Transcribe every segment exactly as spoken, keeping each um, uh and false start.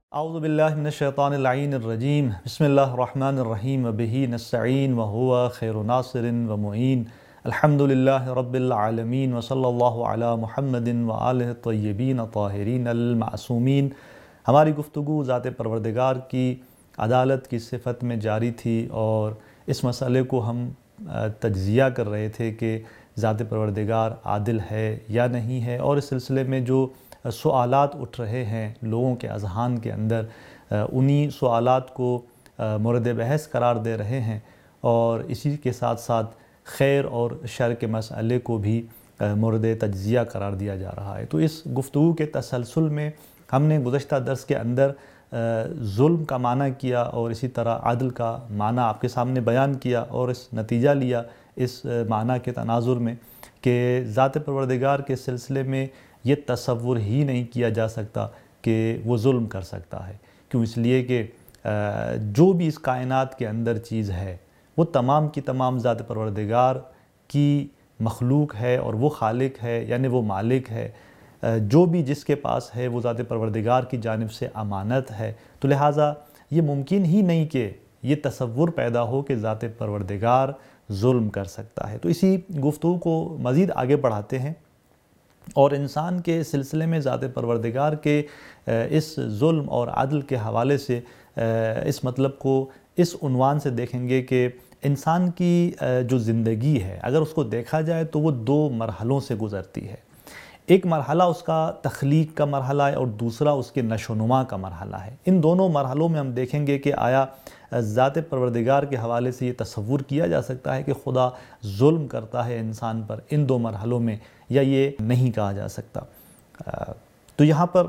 اعوذ باللہ من الشیطان اللعین الرجیم بسم اللہ الرحمن الرحیم وبہ نستعین وہو خیر ناصر ومعین الحمد للہ رب العالمین وصلی اللہ علی محمد وآلہ الطیبین الطاہرین المعصومین۔ ہماری گفتگو ذات پروردگار کی عدالت کی صفت میں جاری تھی اور اس مسئلے کو ہم تجزیہ کر رہے تھے کہ ذات پروردگار عادل ہے یا نہیں ہے، اور اس سلسلے میں جو سوالات اٹھ رہے ہیں لوگوں کے اذہان کے اندر، انہی سوالات کو مورد بحث قرار دے رہے ہیں، اور اسی کے ساتھ ساتھ خیر اور شر کے مسئلے کو بھی مورد تجزیہ قرار دیا جا رہا ہے۔ تو اس گفتگو کے تسلسل میں ہم نے گزشتہ درس کے اندر ظلم کا معنی کیا اور اسی طرح عدل کا معنی آپ کے سامنے بیان کیا، اور اس نتیجہ لیا اس معنی کے تناظر میں کہ ذات پروردگار کے سلسلے میں یہ تصور ہی نہیں کیا جا سکتا کہ وہ ظلم کر سکتا ہے۔ کیوں؟ اس لیے کہ جو بھی اس کائنات کے اندر چیز ہے وہ تمام کی تمام ذات پروردگار کی مخلوق ہے، اور وہ خالق ہے یعنی وہ مالک ہے۔ جو بھی جس کے پاس ہے وہ ذات پروردگار کی جانب سے امانت ہے، تو لہٰذا یہ ممکن ہی نہیں کہ یہ تصور پیدا ہو کہ ذات پروردگار ظلم کر سکتا ہے۔ تو اسی گفتگو کو مزید آگے بڑھاتے ہیں، اور انسان کے سلسلے میں ذات پروردگار کے اس ظلم اور عدل کے حوالے سے اس مطلب کو اس عنوان سے دیکھیں گے کہ انسان کی جو زندگی ہے اگر اس کو دیکھا جائے تو وہ دو مرحلوں سے گزرتی ہے۔ ایک مرحلہ اس کا تخلیق کا مرحلہ ہے، اور دوسرا اس کے نشو و نما کا مرحلہ ہے۔ ان دونوں مرحلوں میں ہم دیکھیں گے کہ آیا ذات پروردگار کے حوالے سے یہ تصور کیا جا سکتا ہے کہ خدا ظلم کرتا ہے انسان پر ان دو مرحلوں میں، یا یہ نہیں کہا جا سکتا۔ تو یہاں پر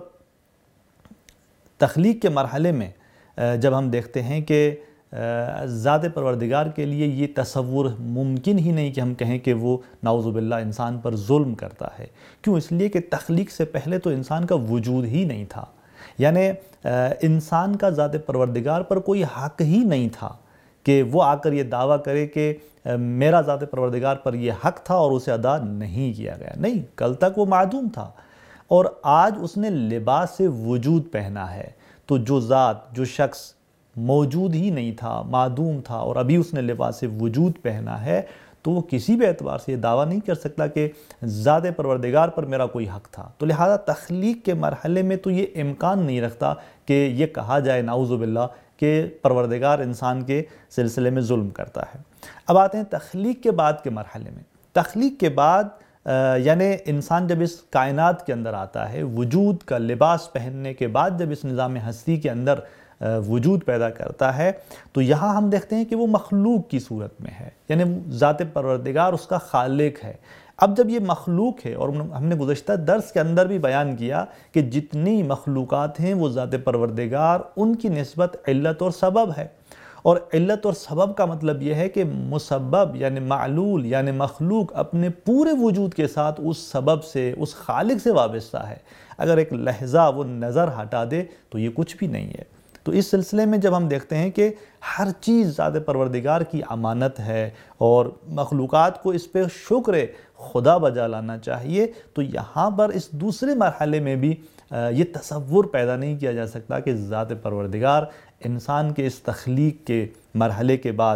تخلیق کے مرحلے میں جب ہم دیکھتے ہیں کہ ذات پروردگار کے لیے یہ تصور ممکن ہی نہیں کہ ہم کہیں کہ وہ نعوذ باللہ انسان پر ظلم کرتا ہے۔ کیوں؟ اس لیے کہ تخلیق سے پہلے تو انسان کا وجود ہی نہیں تھا، یعنی انسان کا ذات پروردگار پر کوئی حق ہی نہیں تھا کہ وہ آ کر یہ دعویٰ کرے کہ میرا ذات پروردگار پر یہ حق تھا اور اسے ادا نہیں کیا گیا۔ نہیں، کل تک وہ معدوم تھا، اور آج اس نے لباس وجود پہنا ہے۔ تو جو ذات، جو شخص موجود ہی نہیں تھا، معدوم تھا، اور ابھی اس نے لباس وجود پہنا ہے، تو وہ کسی بھی اعتبار سے یہ دعویٰ نہیں کر سکتا کہ ذات پروردگار پر میرا کوئی حق تھا۔ تو لہذا تخلیق کے مرحلے میں تو یہ امکان نہیں رکھتا کہ یہ کہا جائے نعوذ باللہ کہ پروردگار انسان کے سلسلے میں ظلم کرتا ہے۔ اب آتے ہیں تخلیق کے بعد کے مرحلے میں۔ تخلیق کے بعد یعنی انسان جب اس کائنات کے اندر آتا ہے، وجود کا لباس پہننے کے بعد جب اس نظام ہستی کے اندر وجود پیدا کرتا ہے، تو یہاں ہم دیکھتے ہیں کہ وہ مخلوق کی صورت میں ہے، یعنی ذات پروردگار اس کا خالق ہے۔ اب جب یہ مخلوق ہے، اور ہم نے گزشتہ درس کے اندر بھی بیان کیا کہ جتنی مخلوقات ہیں وہ ذات پروردگار ان کی نسبت علت اور سبب ہے، اور علت اور سبب کا مطلب یہ ہے کہ مسبب یعنی معلول یعنی مخلوق اپنے پورے وجود کے ساتھ اس سبب سے، اس خالق سے وابستہ ہے۔ اگر ایک لحظہ وہ نظر ہٹا دے تو یہ کچھ بھی نہیں ہے۔ تو اس سلسلے میں جب ہم دیکھتے ہیں کہ ہر چیز ذات پروردگار کی امانت ہے، اور مخلوقات کو اس پہ شکر خدا بجا لانا چاہیے، تو یہاں پر اس دوسرے مرحلے میں بھی یہ تصور پیدا نہیں کیا جا سکتا کہ ذات پروردگار انسان کے اس تخلیق کے مرحلے کے بعد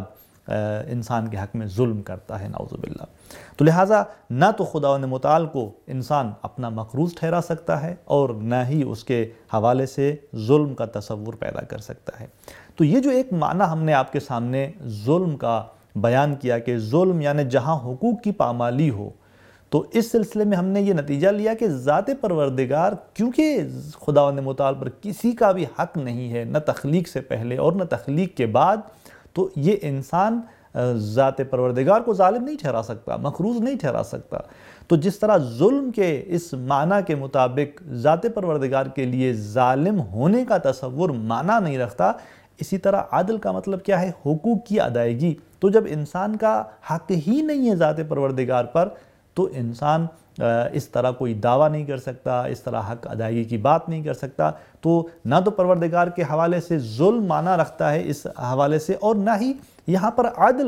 انسان کے حق میں ظلم کرتا ہے، نعوذ باللہ۔ تو لہٰذا نہ تو خداوند متعال کو انسان اپنا مقروض ٹھہرا سکتا ہے، اور نہ ہی اس کے حوالے سے ظلم کا تصور پیدا کر سکتا ہے۔ تو یہ جو ایک معنی ہم نے آپ کے سامنے ظلم کا بیان کیا کہ ظلم یعنی جہاں حقوق کی پامالی ہو، تو اس سلسلے میں ہم نے یہ نتیجہ لیا کہ ذات پروردگار کیونکہ خداوند متعال پر کسی کا بھی حق نہیں ہے، نہ تخلیق سے پہلے اور نہ تخلیق کے بعد، تو یہ انسان ذات پروردگار کو ظالم نہیں ٹھہرا سکتا، مقروض نہیں ٹھہرا سکتا۔ تو جس طرح ظلم کے اس معنی کے مطابق ذات پروردگار کے لیے ظالم ہونے کا تصور معنی نہیں رکھتا، اسی طرح عدل کا مطلب کیا ہے؟ حقوق کی ادائیگی۔ تو جب انسان کا حق ہی نہیں ہے ذات پروردگار پر، تو انسان اس طرح کوئی دعویٰ نہیں کر سکتا، اس طرح حق ادائیگی کی بات نہیں کر سکتا۔ تو نہ تو پروردگار کے حوالے سے ظلم معنی رکھتا ہے اس حوالے سے، اور نہ ہی یہاں پر عدل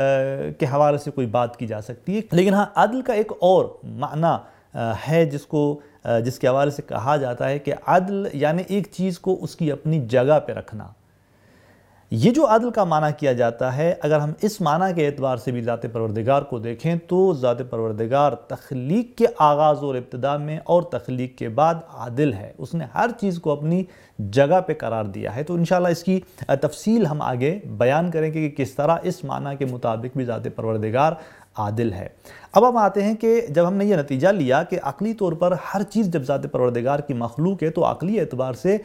کے حوالے سے کوئی بات کی جا سکتی ہے۔ لیکن ہاں، عدل کا ایک اور معنی ہے جس کو جس کے حوالے سے کہا جاتا ہے کہ عدل یعنی ایک چیز کو اس کی اپنی جگہ پہ رکھنا۔ یہ جو عدل کا معنی کیا جاتا ہے، اگر ہم اس معنی کے اعتبار سے بھی ذات پروردگار کو دیکھیں تو ذات پروردگار تخلیق کے آغاز اور ابتدا میں اور تخلیق کے بعد عادل ہے۔ اس نے ہر چیز کو اپنی جگہ پہ قرار دیا ہے۔ تو انشاءاللہ اس کی تفصیل ہم آگے بیان کریں کہ کس طرح اس معنی کے مطابق بھی ذات پروردگار عادل ہے۔ اب ہم آتے ہیں کہ جب ہم نے یہ نتیجہ لیا کہ عقلی طور پر ہر چیز جب ذات پروردگار کی مخلوق ہے تو عقلی اعتبار سے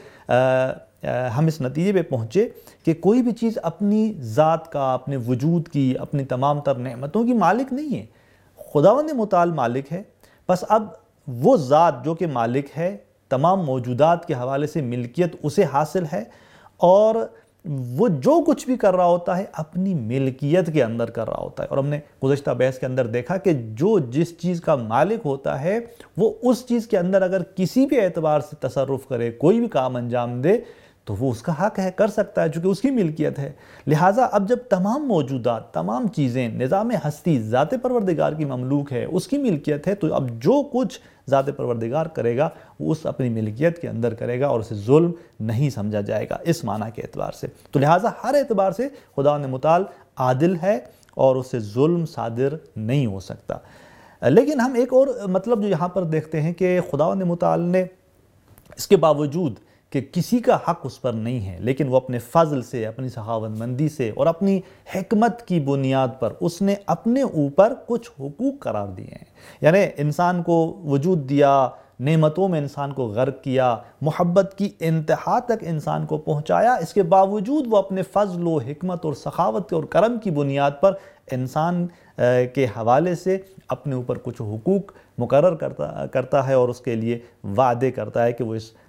ہم اس نتیجے پہ پہنچے کہ کوئی بھی چیز اپنی ذات کا، اپنے وجود کی، اپنی تمام تر نعمتوں کی مالک نہیں ہے۔ خداوند متعال مالک ہے، بس اب وہ ذات جو کہ مالک ہے، تمام موجودات کے حوالے سے ملکیت اسے حاصل ہے، اور وہ جو کچھ بھی کر رہا ہوتا ہے اپنی ملکیت کے اندر کر رہا ہوتا ہے۔ اور ہم نے گزشتہ بحث کے اندر دیکھا کہ جو جس چیز کا مالک ہوتا ہے وہ اس چیز کے اندر اگر کسی بھی اعتبار سے تصرف کرے، کوئی بھی کام انجام دے تو وہ اس کا حق ہے، کر سکتا ہے، چونکہ اس کی ملکیت ہے۔ لہٰذا اب جب تمام موجودات، تمام چیزیں، نظام ہستی ذات پروردگار کی مملوک ہے، اس کی ملکیت ہے، تو اب جو کچھ ذات پروردگار کرے گا وہ اس اپنی ملکیت کے اندر کرے گا اور اسے ظلم نہیں سمجھا جائے گا اس معنی کے اعتبار سے۔ تو لہٰذا ہر اعتبار سے خداوند متعال عادل ہے اور اس سے ظلم صادر نہیں ہو سکتا۔ لیکن ہم ایک اور مطلب جو یہاں پر دیکھتے ہیں کہ خداوند متعال نے اس کے باوجود کہ کسی کا حق اس پر نہیں ہے، لیکن وہ اپنے فضل سے، اپنی سخاوت مندی سے اور اپنی حکمت کی بنیاد پر اس نے اپنے اوپر کچھ حقوق قرار دیے ہیں۔ یعنی انسان کو وجود دیا، نعمتوں میں انسان کو غرق کیا، محبت کی انتہا تک انسان کو پہنچایا، اس کے باوجود وہ اپنے فضل و حکمت اور سخاوت اور کرم کی بنیاد پر انسان کے حوالے سے اپنے اوپر کچھ حقوق مقرر کرتا کرتا ہے اور اس کے لیے وعدے کرتا ہے کہ وہ اس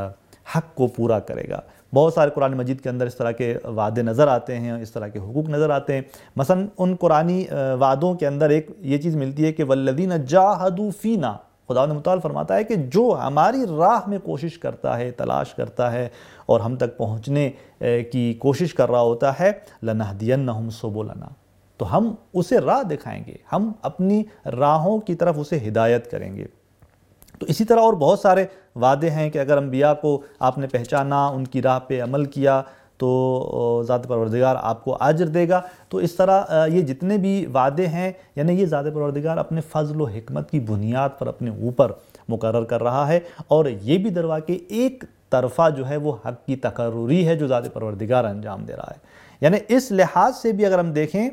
حق کو پورا کرے گا۔ بہت سارے قرآن مجید کے اندر اس طرح کے وعدے نظر آتے ہیں، اس طرح کے حقوق نظر آتے ہیں۔ مثلا ان قرآنی وعدوں کے اندر ایک یہ چیز ملتی ہے کہ والذین جاہدوا فینا، خداوند متعال فرماتا ہے کہ جو ہماری راہ میں کوشش کرتا ہے، تلاش کرتا ہے اور ہم تک پہنچنے کی کوشش کر رہا ہوتا ہے، لنہدینہم سبلنا، تو ہم اسے راہ دکھائیں گے، ہم اپنی راہوں کی طرف اسے ہدایت کریں گے۔ تو اسی طرح اور بہت سارے وعدے ہیں کہ اگر انبیاء کو آپ نے پہچانا، ان کی راہ پہ عمل کیا تو ذات پروردگار آپ کو اجر دے گا۔ تو اس طرح یہ جتنے بھی وعدے ہیں، یعنی یہ ذات پروردگار اپنے فضل و حکمت کی بنیاد پر اپنے اوپر مقرر کر رہا ہے، اور یہ بھی دروا کہ ایک طرفہ جو ہے وہ حق کی تقرری ہے جو ذات پروردگار انجام دے رہا ہے۔ یعنی اس لحاظ سے بھی اگر ہم دیکھیں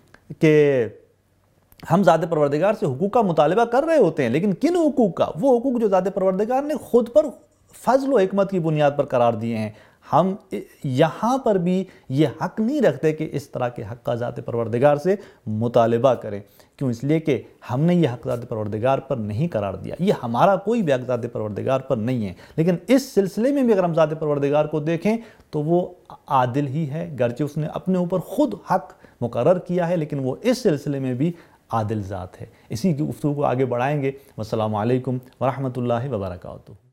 کہ ہم ذات پروردگار سے حقوق کا مطالبہ کر رہے ہوتے ہیں، لیکن کن حقوق کا؟ وہ حقوق جو ذات پروردگار نے خود پر فضل و حکمت کی بنیاد پر قرار دیے ہیں۔ ہم یہاں پر بھی یہ حق نہیں رکھتے کہ اس طرح کے حق کا ذات پروردگار سے مطالبہ کریں۔ کیوں؟ اس لیے کہ ہم نے یہ حق ذات پروردگار پر نہیں قرار دیا، یہ ہمارا کوئی بھی حق ذات پروردگار پر نہیں ہے۔ لیکن اس سلسلے میں بھی اگر ہم ذات پروردگار کو دیکھیں تو وہ عادل ہی ہے، گرچہ اس نے اپنے اوپر خود حق مقرر کیا ہے، لیکن وہ اس سلسلے میں بھی عادل ذات ہے۔ اسی کی گفتگو کو آگے بڑھائیں گے۔ والسلام علیکم ورحمۃ اللہ وبرکاتہ۔